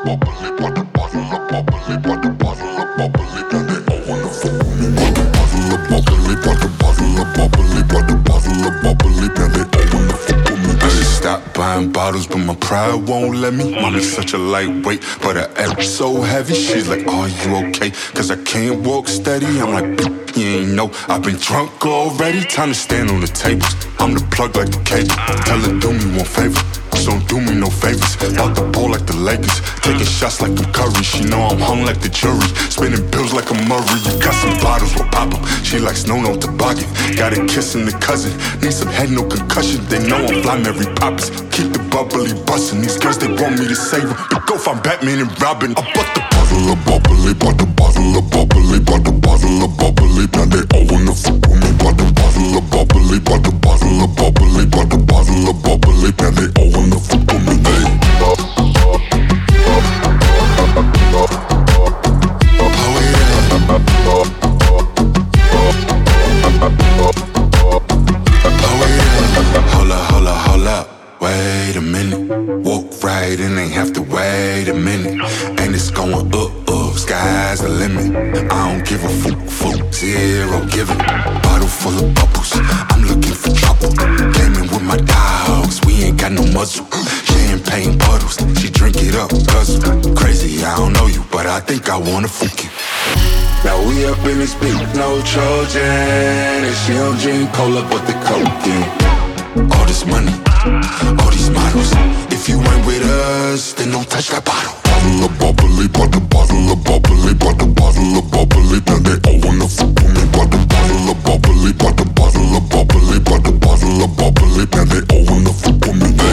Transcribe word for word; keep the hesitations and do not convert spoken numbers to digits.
bubbly, butter, bottle of bubbly, butter, bottle of bubbly, and they all wanna fuck with me. Butter, bottle of bubbly, butter, bottle of bubbly, butter, bottle of bubbly, and they all wanna fuck with me. I should stop buying bottles, but my pride won't let me. Mommy's such a lightweight, but her ass so heavy. She's like, are you okay? Cause I can't walk steady. I'm like, you ain't know, I've been drunk already. Time to stand on the tables. I'm the plug like the cable. Tell her do me one favor, just don't do me no favors. About the ball like the Lakers, taking shots like I'm Curry. She know I'm hung like the jury, spinning bills like a Murray. You got some bottles, we'll pop them. She likes no no toboggan, got a kissing the cousin. Need some head, no concussion. They know I'm fly Mary Poppins. Keep the bubbly bustin'. These girls they want me to save them, but go find Batman and Robin. I bought the bottle of bubbly, bought the bottle of bubbly, bought the bottle of bubbly. Now they all wanna fuck with me. Bought the bottle of bubbly, bought the bottle of bubbly, bought the bottle of bubbly. Now they all wanna fuck with me. Hey. Oh yeah. Oh yeah. Hold up, hold up, hold up. Wait a minute. Walk right in, ain't have to wait a minute. And it's going up, up, sky's the limit. I don't give a fuck, fuck, zero giving. Bottle full of bubbles, I'm looking for trouble. Came in with my dogs, we ain't got no muzzle. Champagne bottles, she drink it up, guzzle. Crazy, I don't know you, but I think I wanna fuck you. Now we up in this bitch, no Trojan. And she don't drink cola, but the cocaine. All this money, all these models. If you ain't with us, then don't touch that bottle. Bottle of bubbly, bought the bottle of bubbly, bought the bottle of bubbly. Now they all wanna fuck with me. Bought the bottle of bubbly, bought the bottle of bubbly, bought the bottle of bubbly. Now they all wanna fuck with me.